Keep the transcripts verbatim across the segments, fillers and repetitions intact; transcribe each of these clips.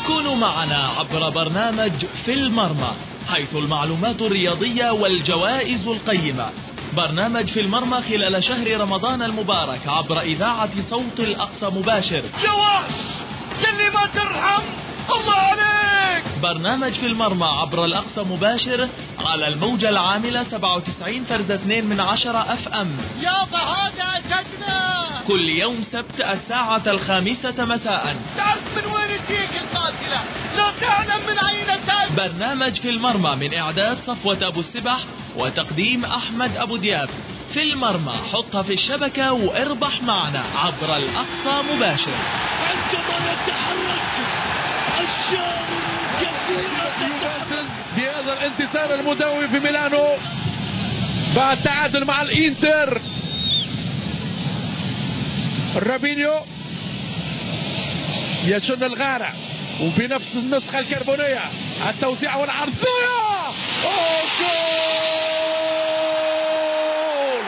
كونوا معنا عبر برنامج في المرمى، حيث المعلومات الرياضية والجوائز القيمة. برنامج في المرمى خلال شهر رمضان المبارك عبر إذاعة صوت الأقصى مباشر. يا وحش اللي ما ترحم الله عليك. برنامج في المرمى عبر الأقصى مباشر على الموجة العاملة سبعة وتسعين فرزة اثنين من عشرة اف ام. يابا هذا أسدنا. كل يوم سبت الساعة الخامسة مساء. تعرف من وين تجيك القاتلة، لا تعلم من أين تأتي. برنامج في المرمى من إعداد صفوة أبو السبح وتقديم أحمد أبو دياب. في المرمى حطها في الشبكة واربح معنا عبر الأقصى مباشر. عندما يتحرك الشام بهذا الانتصار المدوي في ميلانو بعد تعادل مع الانتر. رابينيو يشن الغارة وبنفس النسخة الكربونية، التوزيع والعرضية. أوه جول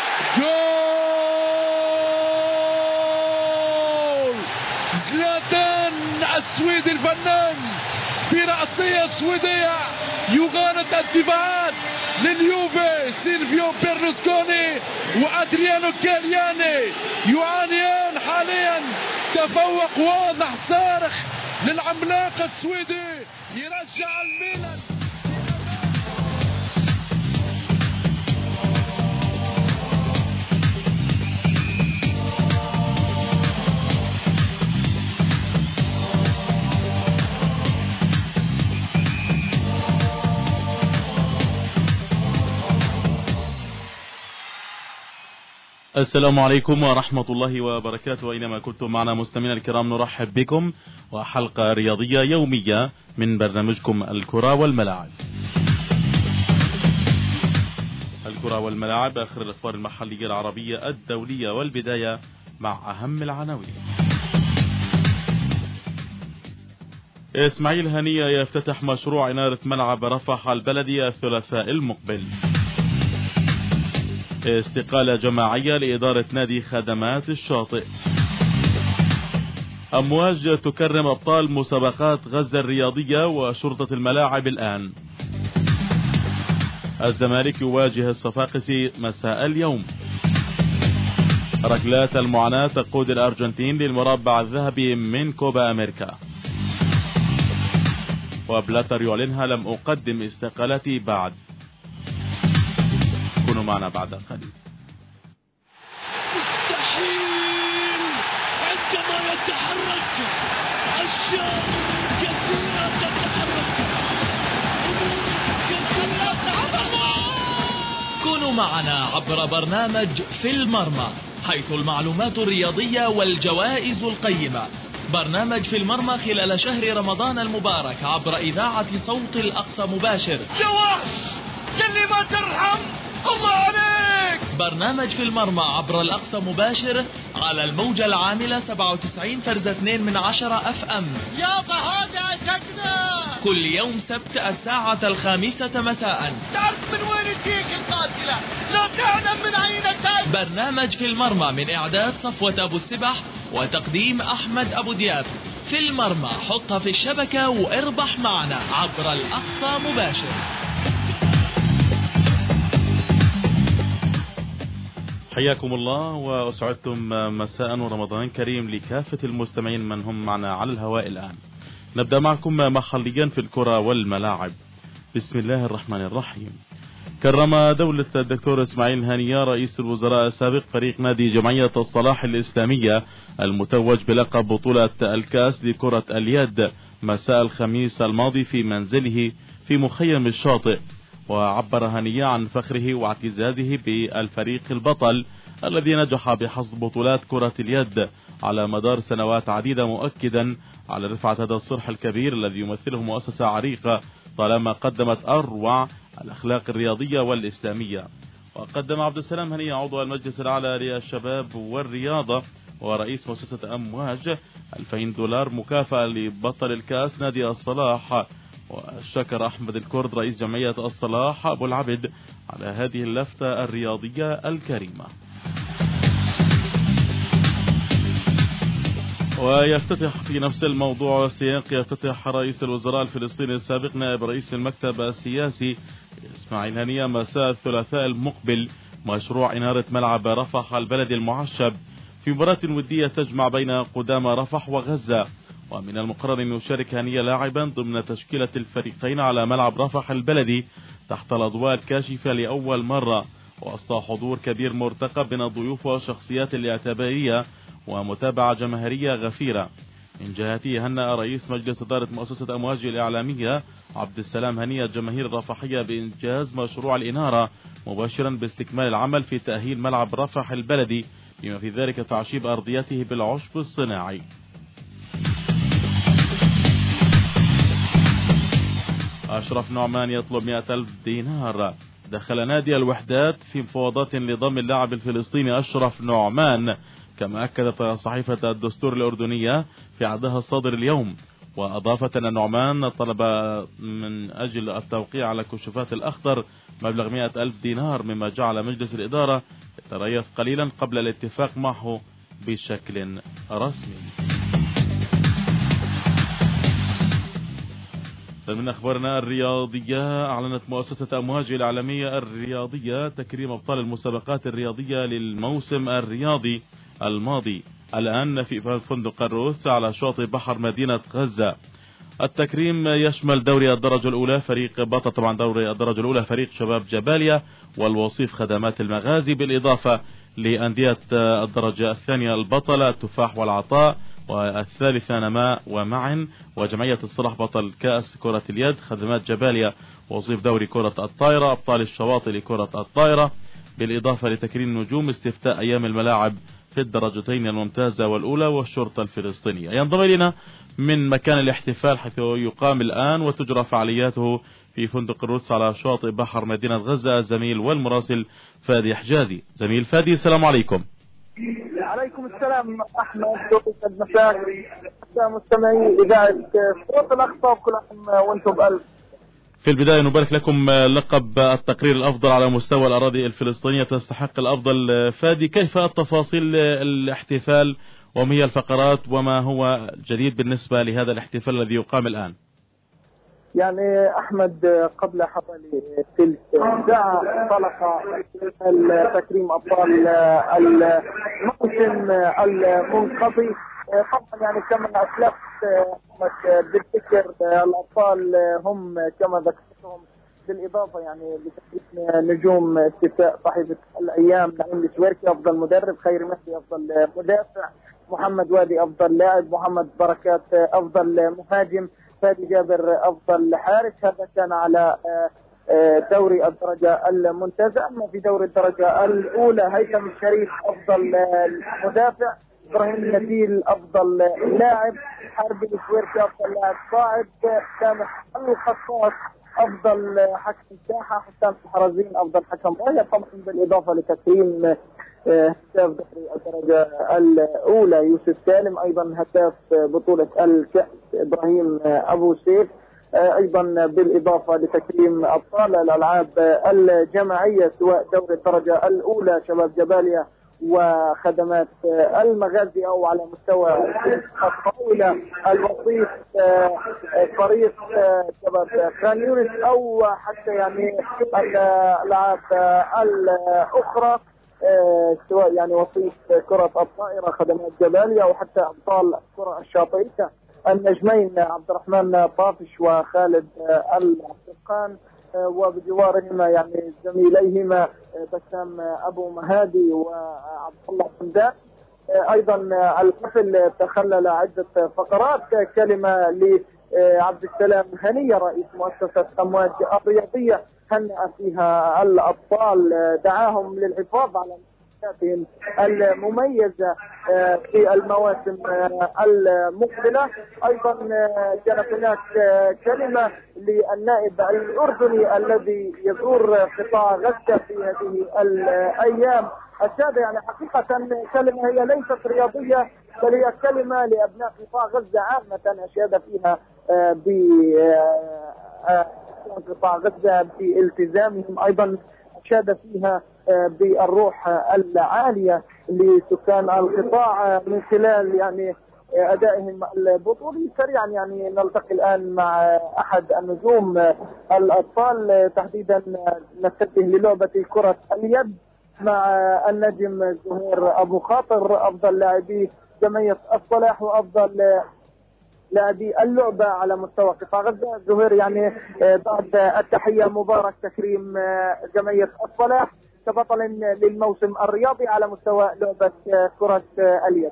جول زلاتان السويدي الفنان برأسية سويدية يغالط الدفاعات لليوفي. سيلفيو بيرلوسكوني وأدريانو كالياني يعانيان حاليا تفوق واضح صارخ للعملاق السويدي يرجع الميلان. السلام عليكم ورحمة الله وبركاته. أينما كنتم معنا مستمعينا الكرام نرحب بكم وحلقة رياضية يومية من برنامجكم الكرة والملاعب. الكرة والملاعب، آخر الأخبار المحلية العربية الدولية، والبداية مع أهم العناوين. إسماعيل هنية يفتتح مشروع إنارة ملعب رفح البلدي الثلاثاء المقبل. استقالة جماعية لإدارة نادي خدمات الشاطئ. أمواج تكرم أبطال مسابقات غزة الرياضية وشرطة الملاعب الآن. الزمالك يواجه الصفاقسي مساء اليوم. ركلات المعاناة تقود الأرجنتين للمربع الذهبي من كوبا أمريكا. وبلاتر يعلنها لم أقدم استقالتي بعد. كونوا معنا بعد قليل. مستحيل عندما يتحرك الشام كثيرا تتحرك كثيرا تتحرك. كونوا معنا عبر برنامج في المرمى، حيث المعلومات الرياضية والجوائز القيمة. برنامج في المرمى خلال شهر رمضان المبارك عبر إذاعة صوت الأقصى مباشر. يا وحش اللي ما ترحم الله عليك. برنامج في المرمى عبر الأقصى مباشر على الموجة العاملة سبعة وتسعين فرزة اثنين من عشرة اف ام. يابا هذا أسدنا. كل يوم سبت الساعة الخامسة مساء. تعرف من وين تجيك القاتلة، لا تعلم من أين تأتي. برنامج في المرمى من إعداد صفوة أبو السبح وتقديم أحمد أبو دياب. في المرمى حطها في الشبكة واربح معنا عبر الأقصى مباشر. حياكم الله وأسعدتم مساء ورمضان كريم لكافة المستمعين من هم معنا على الهواء الآن. نبدأ معكم محليا في الكرة والملاعب. بسم الله الرحمن الرحيم. كرم دولة الدكتور إسماعيل هنية رئيس الوزراء السابق فريق نادي جمعية الصلاح الإسلامية المتوج بلقب بطولة الكاس لكرة اليد مساء الخميس الماضي في منزله في مخيم الشاطئ. وعبر هنية عن فخره واعتزازه بالفريق البطل الذي نجح بحصد بطولات كرة اليد على مدار سنوات عديدة، مؤكدا على رفعة هذا الصرح الكبير الذي يمثله مؤسسة عريقة طالما قدمت أروع الأخلاق الرياضية والإسلامية. وقدم عبد السلام هنية عضو المجلس الأعلى للشباب والرياضة ورئيس مؤسسة أمواج ألفين دولار مكافأة لبطل الكاس نادي الصلاح. وشكر أحمد الكرد رئيس جمعية الصلاح أبو العبد على هذه اللفتة الرياضية الكريمة. ويفتتح في نفس الموضوع سياق يفتتح رئيس الوزراء الفلسطيني السابق نائب رئيس المكتب السياسي إسماعيل هنية مساء الثلاثاء المقبل مشروع إنارة ملعب رفح البلدي المعشب في مباراة ودية تجمع بين قدامى رفح وغزة. ومن المقرر أن يشارك هنية لاعبا ضمن تشكيلة الفريقين على ملعب رفح البلدي تحت الأضواء الكاشفة لأول مرة، وسط حضور كبير مرتقب من الضيوف والشخصيات الاعتبارية ومتابعة جماهيرية غفيرة. من جهته هنأ رئيس مجلس إدارة مؤسسة أمواج الإعلامية عبد السلام هنية الجماهير الرفحية بإنجاز مشروع الإنارة، مباشرا باستكمال العمل في تأهيل ملعب رفح البلدي بما في ذلك تعشيب أرضيته بالعشب الصناعي. أشرف نعمان يطلب مئة ألف دينار. دخل نادي الوحدات في مفاوضات لضم اللاعب الفلسطيني أشرف نعمان، كما أكدت صحيفة الدستور الأردنية في عرضها الصادر اليوم، وأضافت أن نعمان طلب من أجل التوقيع على كشوفات الأخضر مبلغ مئة ألف دينار، مما جعل مجلس الإدارة يتريث قليلا قبل الاتفاق معه بشكل رسمي. من أخبارنا الرياضية، أعلنت مؤسسة أمواج الإعلامية الرياضية تكريم أبطال المسابقات الرياضية للموسم الرياضي الماضي الآن في فندق الروس على شاطئ بحر مدينة غزة. التكريم يشمل دوري الدرجة الأولى فريق بطل طبعا دوري الدرجة الأولى فريق شباب جباليا والوصيف خدمات المغازي، بالإضافة لأندية الدرجة الثانية البطلة التفاح والعطاء، والثالثة نماء ومعن، وجمعية الصلاح بطل كأس كرة اليد، خدمات جباليا وصيف دوري كرة الطائرة، أبطال الشواطئ لكرة الطائرة، بالإضافة لتكريم نجوم استفتاء أيام الملاعب في الدرجتين الممتازة والأولى والشرطة الفلسطينية. ينضم إلينا من مكان الاحتفال حيث يقام الآن وتجرى فعالياته في فندق الروتس على شاطئ بحر مدينة غزة الزميل والمراسل فادي حجازي. زميل فادي، السلام عليكم. عليكم السلام أحمد، ويسعد مساك مستمعي إذاعة صوت الأقصى، كل عام وأنتم بألف. في البداية نبارك لكم لقب التقرير الأفضل على مستوى الأراضي الفلسطينية، تستحق الأفضل. فادي، كيف التفاصيل الاحتفال وما هي الفقرات وما هو جديد بالنسبة لهذا الاحتفال الذي يقام الآن؟ يعني أحمد، قبل حوالي ثلث ساعة انطلق التكريم أبطال الموسم المنقضي. طبعا يعني كما أسلفت بالذكر الأبطال هم كما ذكرتهم، بالإضافة يعني لتكريم نجوم استفتاء صحيفة الأيام نعيم الشويركي أفضل مدرب، خير مهدي أفضل مدافع، محمد وادي أفضل لاعب، محمد بركات أفضل مهاجم، فادي جابر أفضل حارس. هذا كان على دوري الدرجة الممتازة. أما في دوري الدرجة الأولى هيثم الشريف أفضل مدافع، إبراهيم نبيل أفضل لاعب، حربي الشويركي أفضل لاعب صاعد، سامح الخصاص أفضل حكم ساحة، حسام الحرزين أفضل حكم راية. طبعا بالإضافة لتكريم هداف دوري الدرجة الأولى يوسف سالم، أيضا هداف بطولة الكأس إبراهيم أبو سيف، أيضا بالإضافة لتكريم أبطال الألعاب الجماعية سواء دوري الدرجة الأولى شباب جباليا وخدمات المغازي، أو على مستوى الطاولة الوصيف فريق شباب خان يونس، أو حتى يعني الألعاب الأخرى سواء يعني وصيف كرة الطائرة خدمات جباليا، أو حتى أبطال الكرة الشاطئية النجمين عبد الرحمن طافش وخالد العبقان، وبجوارهما يعني زميليهما بسام أبو مهادي وعبد الله حمدان. أيضا الحفل تخلل عدة فقرات، كلمة لعبد السلام هنية رئيس مؤسسة أمواج الرياضية هنأ فيها الأبطال، دعاهم للحفاظ على مميزاتهم المميزة في المواسم المقبلة. أيضا كانت هناك كلمة للنائب الأردني الذي يزور قطاع غزة في هذه الأيام. أشاد يعني حقيقة كلمة هي ليست رياضية، بل هي كلمة لأبناء قطاع غزة عامة، أشاد فيها ب قطاع غزة بالتزامهم، أيضا أشاد فيها بالروح العالية لسكان القطاع من خلال يعني أدائهم البطولي. سريعا يعني نلتقي الآن مع أحد النجوم الأبطال، تحديدا نتجه للعبة كرة اليد مع النجم زهير أبو خاطر، أفضل لاعبي جمعية الصلاح وأفضل لاعبي اللعبة على مستوى قطاع غزة. زهير يعني بعد التحية مبارك تكريم جمعية الصلاح كبطل للموسم الرياضي على مستوى لعبة كرة اليد.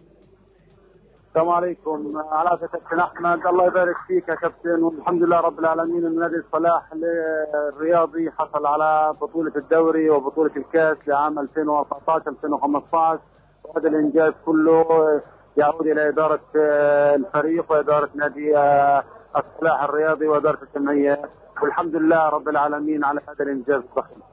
السلام عليكم. على كابتن احمد، الله يبارك فيك يا كابتن، والحمد لله رب العالمين ان نادي الصلاح الرياضي حصل على بطولة الدوري وبطولة الكاس لعام ألفين وأربعة عشر ألفين وخمسة عشر، وهذا الانجاز كله يعود الى ادارة الفريق وادارة نادي الصلاح الرياضي وادارة الجمعية، والحمد لله رب العالمين على هذا الانجاز الضخم.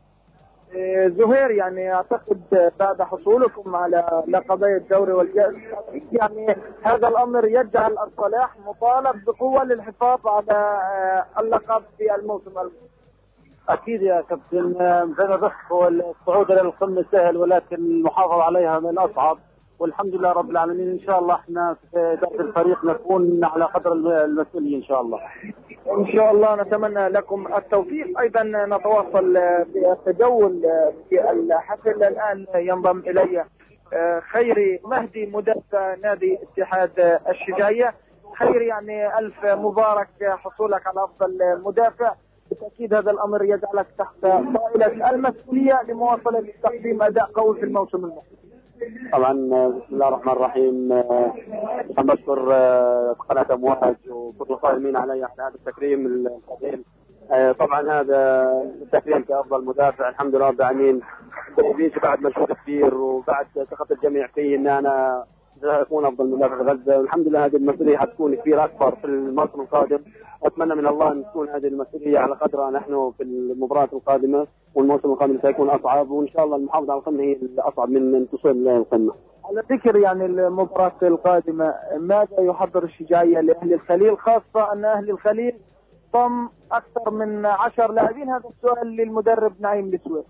زهير يعني اعتقد بعد حصولكم على لقبي الدوري والكأس يعني هذا الامر يجعل الصلاح مطالب بقوة للحفاظ على اللقب في الموسم المقبل. اكيد يا كابتن، مثل بس الصعود الى القمة سهل ولكن المحافظة عليها من الاصعب، والحمد لله رب العالمين. ان شاء الله احنا في اداره الفريق نكون على قدر المسؤوليه ان شاء الله. ان شاء الله نتمنى لكم التوفيق. ايضا نتواصل في التجول في الحفل. الان ينضم الي خيري مهدي مدافع نادي اتحاد الشجاعيه. خيري يعني الف مبارك حصولك على افضل مدافع، بالتاكيد هذا الامر يجعلك تحت طائله المسؤوليه لمواصله تقديم اداء قوي في الموسم المقبل. طبعا بسم الله الرحمن الرحيم، انا بشكر قناه امواج وكل القائمين علي على هذا التكريم الفضيل. طبعا هذا التكريم كافضل مدافع الحمد لله رب العالمين بيجي بعد مجهود كثير وبعد ثقه الجميع في ان انا اكون افضل مدافع في غزه، والحمد لله هذه المسؤوليه حتكون كبيره اكبر في الموسم القادم، واتمنى من الله ان تكون هذه المسؤوليه على قدرها نحن في المباراه القادمه، والموسم القادم سيكون اصعب، وان شاء الله المحافظه على القمه هي الاصعب من الوصول للقمه. على ذكر يعني المباراه القادمه، ماذا يحضر الشجاعيه لاهل الخليل، خاصه ان اهل الخليل ضم اكثر من عشر لاعبين؟ هذا السؤال للمدرب نعيم السويس.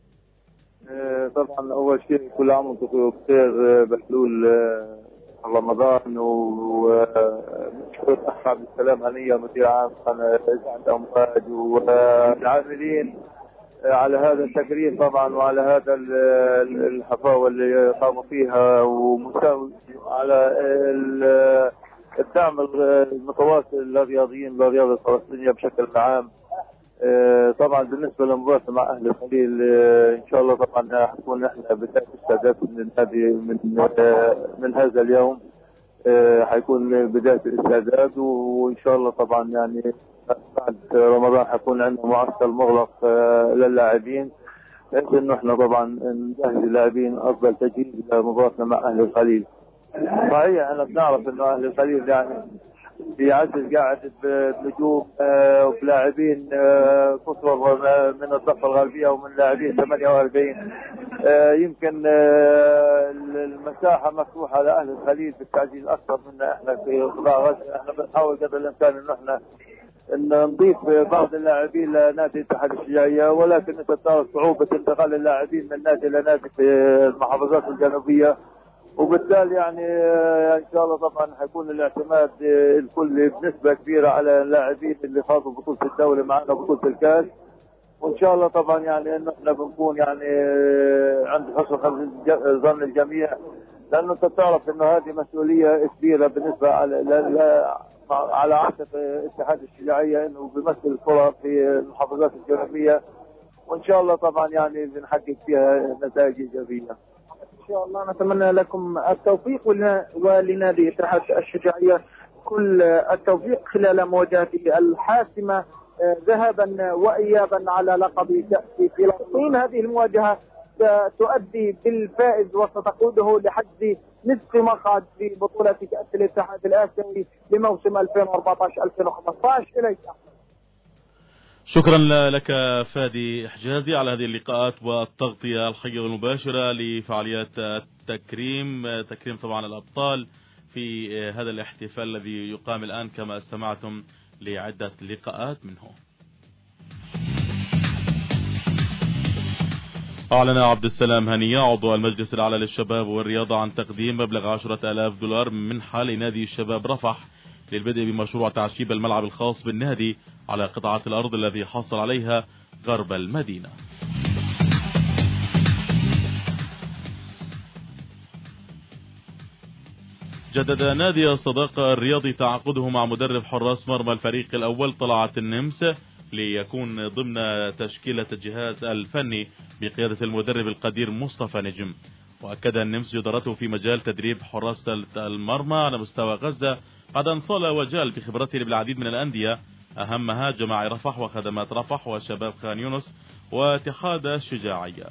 طبعا اول شيء كل عام وانتم بخير بحلول رمضان، ومشكور اخ عبد السلام هنيه مدير عام قناه امواج والعاملين على هذا التكريم طبعا وعلى هذا الحفاوه اللي قاموا فيها، ومساوي على الدعم المتواصل للرياضيين للرياضه الفلسطينيه بشكل عام. طبعا بالنسبه للمباراه مع اهل الخليل ان شاء الله طبعا حتكون احنا بدايه استعداد من النادي من من هذا اليوم، حيكون بدايه الاستعداد، وان شاء الله طبعا يعني بعد رمضان حيكون عندنا معسكر مغلق للاعبين بحيث انه احنا طبعا نجهز اللاعبين افضل تجهيز لمباراتنا مع اهل الخليل. صحيح انا بنعرف انه اهل الخليل يعني بيعزز قاعد بنجوم وبلاعبين كثر من الضفه الغربيه ومن لاعبين ثمانية وأربعين، يمكن المساحه مفتوحه لاهل الخليل بالتعزيز اكثر منا احنا في قطاع غزه. احنا بنحاول قدر الامكان انه احنا ان نضيف بعض اللاعبين لنادي اتحاد الشجاعيه، ولكن انت تعرف صعوبه انتقال اللاعبين من نادي الى نادي في المحافظات الجنوبيه، وبالتالي يعني ان شاء الله طبعا حيكون الاعتماد الكلي بنسبه كبيره على اللاعبين اللي فازوا بطوله الدوري معنا وبطوله الكاس، وان شاء الله طبعا يعني انه احنا بنكون يعني عند حسن ظن الجميع، لانه انت تعرف انه هذه مسؤوليه كبيره بالنسبه على على عاتق اتحاد الشجاعيه انه بيمثل الكره في المحافظات الجنوبيه، وان شاء الله طبعا يعني بنحقق فيها نتائج ايجابيه. ان شاء الله نتمنى لكم التوفيق ولنادي اتحاد الشجاعيه كل التوفيق خلال مواجهته الحاسمه ذهابا وايابا على لقب كأس فلسطين. هذه المواجهه ستؤدي بالفائز وستقوده لحجز نصف مقعد في بطوله كأس الاتحاد الاسيوي لموسم ألفين وأربعة عشر ألفين وخمسة عشر. اليك شكرا لك فادي حجازي على هذه اللقاءات والتغطية الحية والمباشرة لفعاليات التكريم تكريم طبعا الأبطال في هذا الاحتفال الذي يقام الآن كما استمعتم لعدة لقاءات منه. أعلن عبد السلام هنية عضو المجلس الأعلى للشباب والرياضة عن تقديم مبلغ عشرة آلاف دولار منحة لنادي الشباب رفح للبدء بمشروع تعشيب الملعب الخاص بالنادي على قطعة الأرض الذي حصل عليها غرب المدينة. جدد نادي الصداقة الرياضي تعاقده مع مدرب حراس مرمى الفريق الأول طلعت النمس ليكون ضمن تشكيلة الجهاز الفني بقيادة المدرب القدير مصطفى نجم. وأكد النمس جدارته في مجال تدريب حراسة المرمى على مستوى غزة بعد أن صال وجال بخبرته بالعديد من الأندية أهمها جماعي رفح وخدمات رفح وشباب خان يونس واتحاد الشجاعية.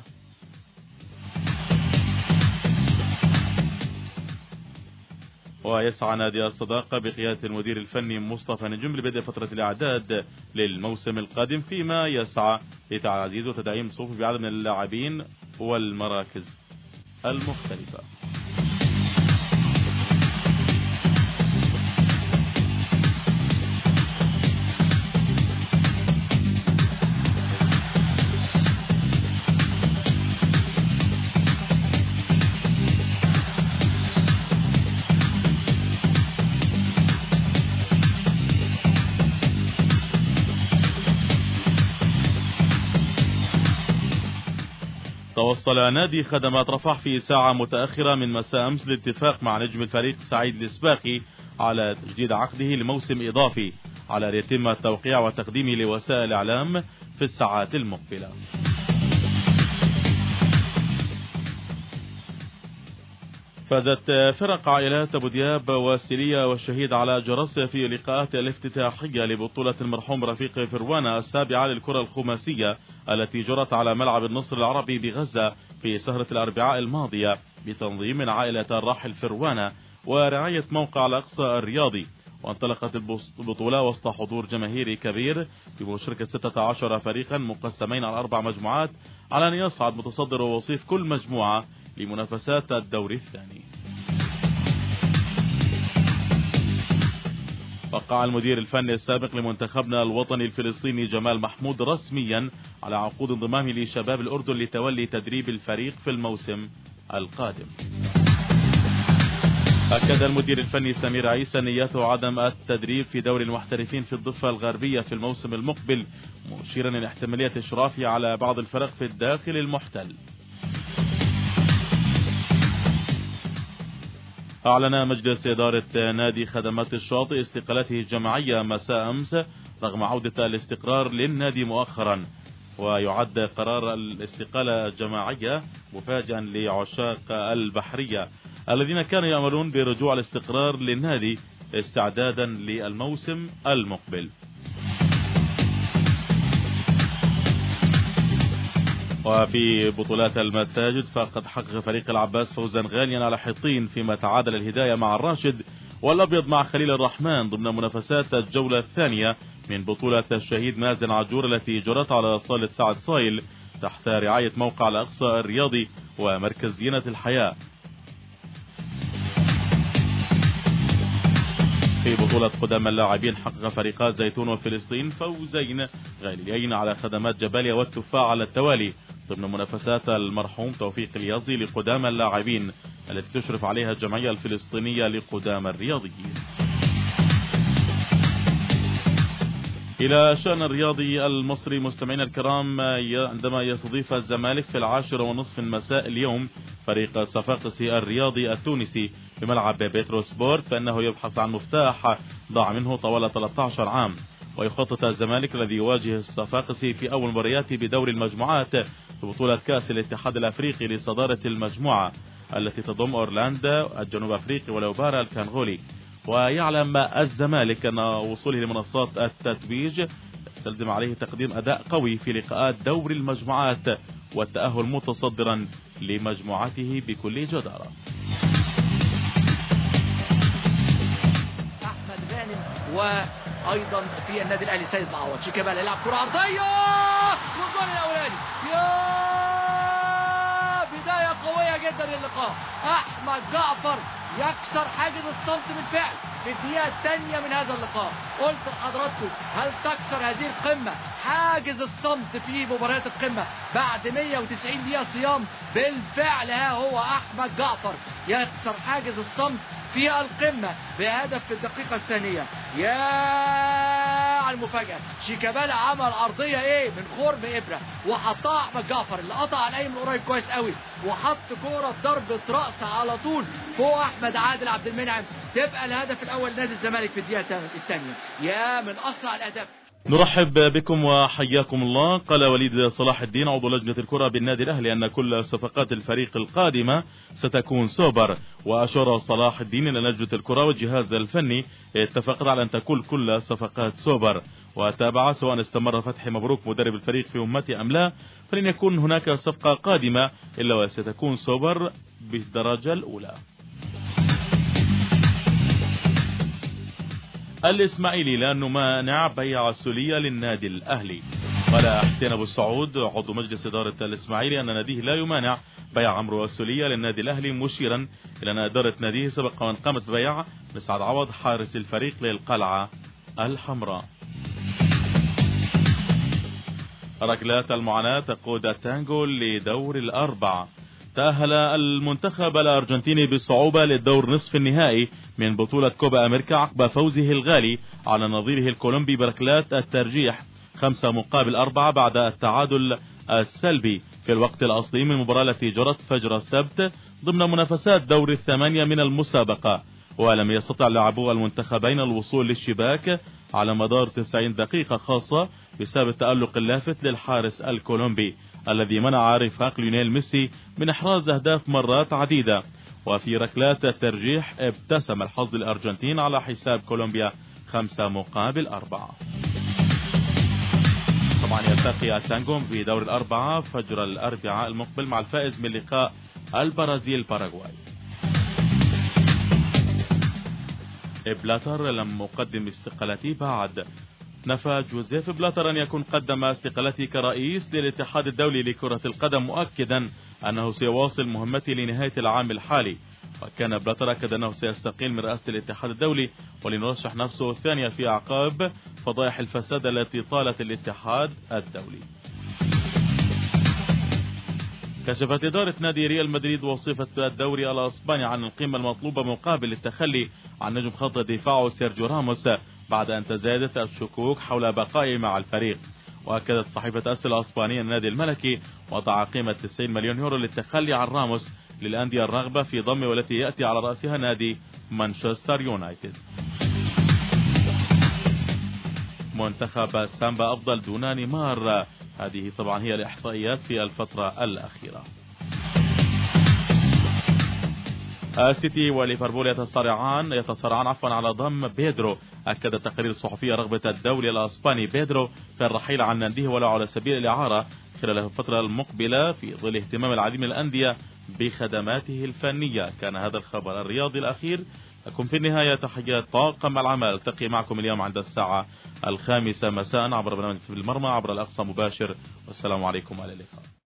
ويسعى نادي الصداقة بقيادة المدير الفني مصطفى نجم لبدء فترة الإعداد للموسم القادم، فيما يسعى لتعزيز وتدعيم صفوف بعدد من اللاعبين والمراكز المختلفة. توصل نادي خدمات رفح في ساعة متأخرة من مساء أمس لاتفاق مع نجم الفريق سعيد السباقي على تجديد عقده لموسم إضافي على أن يتم التوقيع وتقديمه لوسائل الإعلام في الساعات المقبلة. فازت فرق عائلات أبو دياب وسيلية والشهيد على جرس في لقاءات الافتتاحية لبطولة المرحوم رفيق فروانة السابعة للكرة الخماسية التي جرت على ملعب النصر العربي بغزة في سهرة الأربعاء الماضية بتنظيم من عائلة الراحل فروانة ورعاية موقع الأقصى الرياضي. وانطلقت البطولة وسط حضور جماهيري كبير بمشاركة ستة عشر فريقا مقسمين على أربع مجموعات على أن يصعد متصدر ووصيف كل مجموعة لمنافسات الدور الثاني. وقع المدير الفني السابق لمنتخبنا الوطني الفلسطيني جمال محمود رسميا على عقود انضمامه لشباب الأردن لتولي تدريب الفريق في الموسم القادم. أكد المدير الفني سمير عيسى نيته عدم التدريب في دوري المحترفين في الضفة الغربية في الموسم المقبل، مشيرا إلى احتمالية إشرافه على بعض الفرق في الداخل المحتل. أعلن مجلس إدارة نادي خدمات الشاطئ استقالته الجماعية مساء أمس رغم عودة الاستقرار للنادي مؤخرا. ويعد قرار الاستقالة الجماعية مفاجئا لعشاق البحرية الذين كانوا يأملون برجوع الاستقرار للنادي استعدادا للموسم المقبل. وفي بطولات المساجد فقد حقق فريق العباس فوزا غاليا على حطين، فيما تعادل الهداية مع الراشد والأبيض مع خليل الرحمن ضمن منافسات الجولة الثانية من بطولة الشهيد مازن عجور التي جرت على صالة سعد صايل تحت رعاية موقع الأقصى الرياضي ومركز زينة الحياة. في بطولة قدام اللاعبين حقق فريقا زيتون وفلسطين فوزين غاليين على خدمات جباليا والتفاح على التوالي ضمن منافسات المرحوم توفيق اليازي لقدام اللاعبين التي تشرف عليها الجمعية الفلسطينية لقدام الرياضيين. إلى شأن الرياضي المصري مستمعينا الكرام، عندما يستضيف الزمالك في العاشرة ونصف مساء اليوم فريق الصفاقسي الرياضي التونسي بملعب بيترو سبورت، فإنه يبحث عن مفتاح ضاع منه طوال ثلاثة عشر عام. ويخطط الزمالك الذي يواجه الصفاقسي في أول مبارياته بدور المجموعات ببطولة كأس الاتحاد الأفريقي لصدارة المجموعة التي تضم أورلاندا الجنوب أفريقي ولوبارا الكانغولي. ويعلم الزمالك أن وصوله لمنصات التتويج يستلزم عليه تقديم أداء قوي في لقاءات دور المجموعات والتأهل متصدرا لمجموعته بكل جدارة. أحمد غانم وأيضا في النادي الأهلي سيد معوض شيكابالا يلعب كرة عرضية والجول الأولاني. يا بداية قوية جدا للقاء. أحمد جعفر يكسر حاجز الصمت بالفعل في الدقيقة الثانية من هذا اللقاء. قلت لحضراتكم هل تكسر هذه القمة حاجز الصمت في مباريات القمة بعد مئة وتسعين دقيقة صيام؟ بالفعل ها هو أحمد جعفر يكسر حاجز الصمت في القمة بهدف في الدقيقة الثانية. يا على المفاجأة، شيكابالا عمل عرضية ايه من خرم إبرة وحطها أحمد جعفر اللي قطع الأيمن قريب كويس قوي وحط كورة ضربة رأس على طول فوق أحمد عادل عبد المنعم، تبقى الهدف الأول نادي الزمالك في الدقيقة الثانية. يا من أسرع الأهداف. نرحب بكم وحياكم الله. قال وليد صلاح الدين عضو لجنة الكرة بالنادي الأهلي أن كل صفقات الفريق القادمة ستكون سوبر، وأشار صلاح الدين أن لجنة الكرة والجهاز الفني اتفقت على أن تكون كل صفقات سوبر. وتابع سواء استمر فتحي مبروك مدرب الفريق في أمته أم لا فلن يكون هناك صفقة قادمة إلا وستكون سوبر بالدرجة الأولى. الإسماعيلي لأنه مانع بيع السولية للنادي الأهلي. قال حسين أبو السعود عضو مجلس إدارة الإسماعيلي أن ناديه لا يمانع بيع عمرو السولية للنادي الأهلي، مشيرا إلى أن إدارة ناديه سبق وأن قامت ببيع مسعد عوض حارس الفريق للقلعة الحمراء. ركلات المعاناة تقود التانجو لدور الأربع. تأهل المنتخب الأرجنتيني بالصعوبة للدور نصف النهائي من بطولة كوبا أمريكا عقب فوزه الغالي على نظيره الكولومبي بركلات الترجيح خمسة مقابل أربعة بعد التعادل السلبي في الوقت الأصلي من المباراة التي جرت فجر السبت ضمن منافسات دور الثمانية من المسابقة. ولم يستطع لاعبو المنتخبين الوصول للشباك على مدار تسعين دقيقة خاصة بسبب التألق اللافت للحارس الكولومبي الذي منع رفاق ليونيل ميسي من إحراز أهداف مرات عديدة. وفي ركلات الترجيح ابتسم الحظ للأرجنتين على حساب كولومبيا خمسة مقابل أربعة. طبعا يلتقي التانجو في دور الأربعة فجر الأربعاء المقبل مع الفائز من لقاء البرازيل باراغواي. بلاتر لم أقدم استقالتي بعد. نفى جوزيف بلاتر أن يكون قدم استقالته كرئيس للاتحاد الدولي لكرة القدم، مؤكدا أنه سيواصل مهمته لنهاية العام الحالي. وكان بلاتر أكد أنه سيستقيل من رئاسة الاتحاد الدولي ولنرشح نفسه الثانية في أعقاب فضائح الفساد التي طالت الاتحاد الدولي. كشفت إدارة نادي ريال مدريد وصفة الدوري الأسباني عن القيمة المطلوبة مقابل التخلي عن نجم خط دفاعه سيرجيو راموس بعد أن تزايدت الشكوك حول بقائه مع الفريق. وأكدت صحيفة أس الأسبانية النادي الملكي وضع قيمة تسعين مليون يورو للتخلي عن راموس للأندية الرغبة في ضمه والتي يأتي على رأسها نادي مانشستر يونايتد. منتخب سامبا أفضل دون نيمار، هذه طبعا هي الإحصائيات في الفترة الأخيرة. السيتي وليفربول يتصارعان يتصارعان عفوا على ضم بيدرو. أكد التقارير الصحفية رغبة الدوري الأسباني بيدرو في الرحيل عن ناديه ولو على سبيل الإعارة خلال الفترة المقبلة في ظل اهتمام العديد من الأندية بخدماته الفنية. كان هذا الخبر الرياضي الأخير. لكم في النهاية تحيات طاقم العمل. التقي معكم اليوم عند الساعة الخامسة مساء عبر برنامج في المرمى عبر الأقصى مباشر، والسلام عليكم وعلى اللقاء.